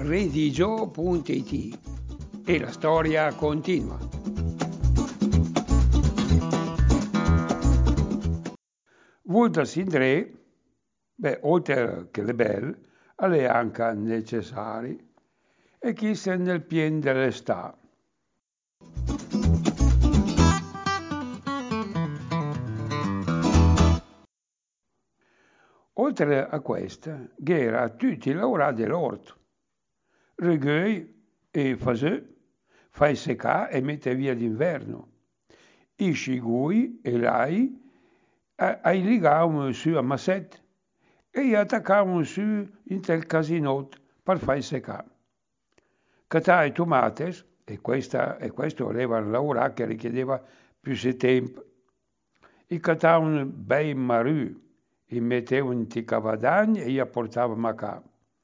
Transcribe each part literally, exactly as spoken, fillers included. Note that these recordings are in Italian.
redigio punto it e la storia continua. Vuol Sindré, beh, oltre che le belle, alle anche necessari, e chi se nel pien dell'està. Oltre a questa, c'era tutti i lavorati dell'orto. Reguei e fasè, fai secà e mette via d'inverno. I scigui e l'ai, ai ligavano su a massette e gli attaccavano su in tel casinot per fai secà. Catai tomates, e, questa, e questo voleva lavorare che richiedeva più tempo. I catavano bei marù, i mettevano in cavadagni e gli portavano a casa.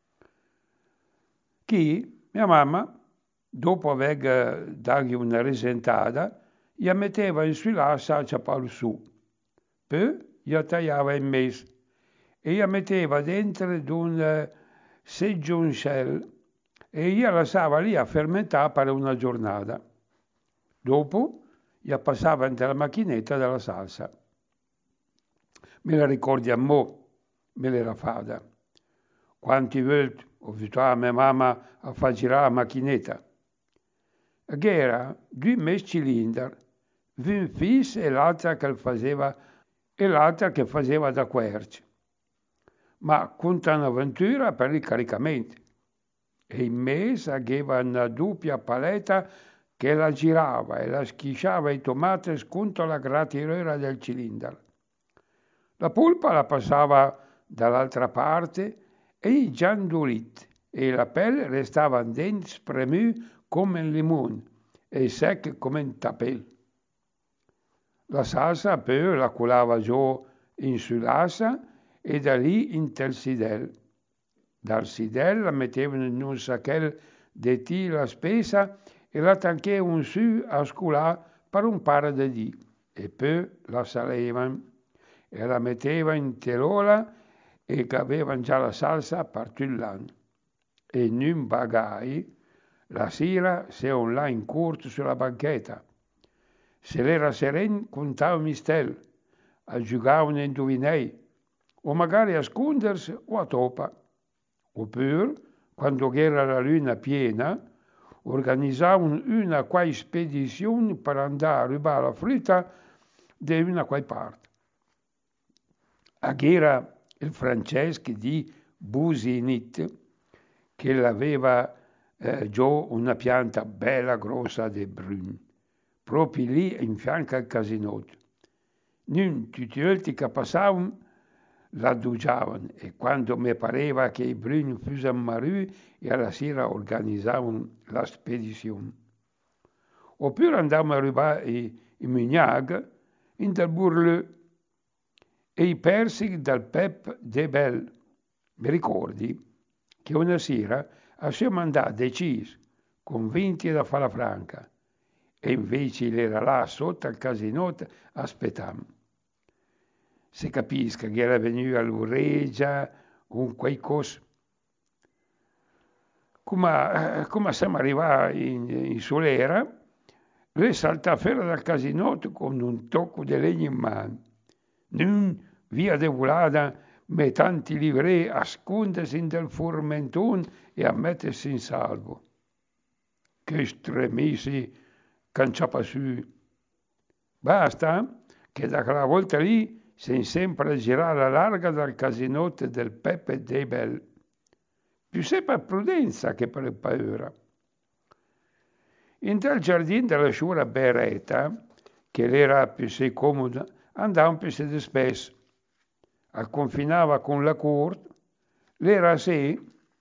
Chi? Mia mamma, dopo aver dato una risentata, gli metteva in su la salsa per su, poi gli tagliava in mezzo e gli metteva dentro un seggiuncel e gli lasciava lì a fermentare per una giornata. Dopo gli passava nella macchinetta della salsa. Me la ricordi a mo', me l'era fada. Quanti volte ho visto a mia mamma a far girare la macchinetta. Che era due messi cilindri, un fisso e l'altra che faceva e l'altra che faceva da quercia. Ma con un'avventura per il caricamento. E in mezzo aveva una doppia paletta che la girava e la schisciava i tomati contro la gratinera del cilindro. La polpa la passava dall'altra parte e i giandurit e la pelle restava dentro spremuta come un limone e secca come un tapel. La salsa poi la colava giù in sull'assa e da lì in tel sidel. Dal sidel la mettevano in un sacchetto di tela spessa e la tanchevano su a scolare per un paio di dì e poi la salevano e la mettevano in telola e che avevano già la salsa per tutto l'anno. E in un bagai la sera se on là in corto sulla banchetta. Se l'era sereno contava mistel, a giocavano a indovinei, o magari a scondersi o a topa. Oppure, quando era la luna piena, organizzavano una quai spedizione per andare a rubare la frutta di una quai parte. A era il Francesco di Businit, che l'aveva eh, già una pianta bella grossa di brun, proprio lì in fianco al casinotto. Non tutti gli altri che passavano la dugiavano e quando mi pareva che i bruni fossero marù e alla sera organizzavano la spedizione. Oppure andavamo a rubare i, i mignag in del burlù e i persici dal Pep de Bell. Mi ricordi che una sera siamo andati decisi, convinti da fare la franca, e invece era là sotto al casinotto aspettando. Si capisca che era venuto all'ureggia con quei cosi. Come, come siamo arrivati in, in solera, lei salta fuori dal casinotto con un tocco di legno in mano. Non via de volata, me tanti livrei a scondersi nel formentone e a mettersi in salvo. Che stremisi canciava su. Basta che da quella volta lì si è sempre a girare la larga dal casinotto del Peppe dei Bell. Più se per prudenza che per paura. In tal giardino della sua beretta, che era più se comoda, andava più se di spesso. Confinava con la corte, l'era sé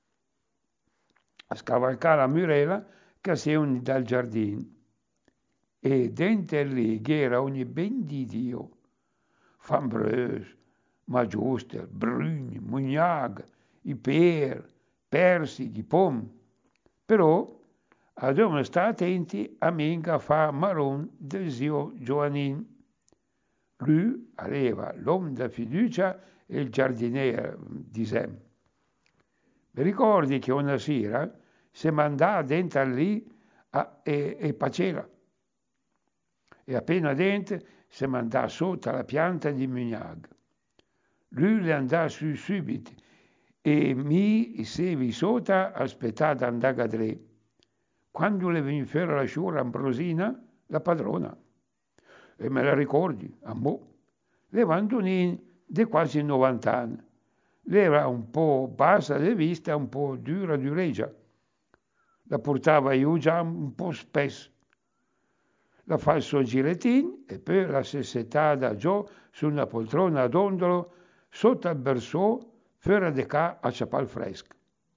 a scavalcare la murella che si unì dal giardino. E dentro lì c'era ogni ben di Dio, fambreuse, magiuste, bruni, mugnag, i per, persichi, pom. Però dobbiamo stare attenti a minga fa marron del zio Giovannin. Lui aveva l'uomo da fiducia e il giardiniere di Sem. Mi ricordi che una sera se mandà dentro lì a, e, e pacela. E appena dentro se mandà sotto la pianta di Mugnag. Lui le andò su subito e mi sevi sotto aspettata andare a tre. Quando le venne fuori la sciura Ambrosina, la padrona, e me la ricordi, a mo', Levandonin di quasi novanta anni. Lei era un po' bassa di vista, un po' dura di orecchia. La portava io già un po' spesso. La fa il suo girettin e poi la si settata giù su una poltrona a dondolo sotto il berceau fuori di qua a ciapal fresco.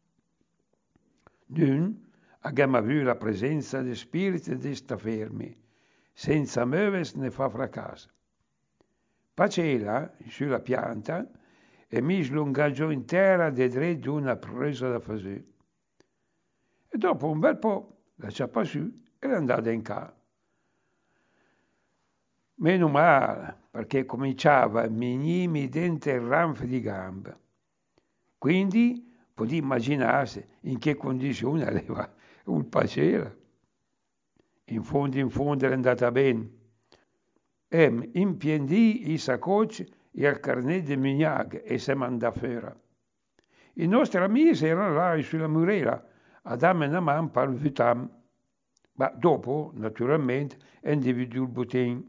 Nun abbiamo vu la presenza di spiriti di sta fermi, senza muoversi né fa fracasso. Pacela, sulla pianta, e mi slungaggiò in terra di dritto una presa da fare. E dopo un bel po' la ciappa su e è andata in casa. Meno male, perché cominciava a mignimi dentro il ranf di gambe. Quindi potete immaginarsi in che condizione aveva un pacela. In fondo, in fondo è andata bene. E impiendì i sacoci e il carnet di Mignac e se mandò fuori. I nostri amici erano là sulla murela a darmi una mano per il vitam, ma dopo, naturalmente, individuò il butin.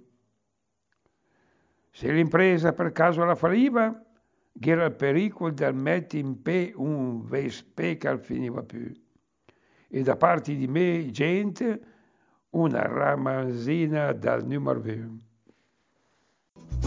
Se l'impresa per caso la falliva, era il pericolo di mettere in pe un vespe che finiva più. E da parte di me, gente, una ramazzina dal numero due.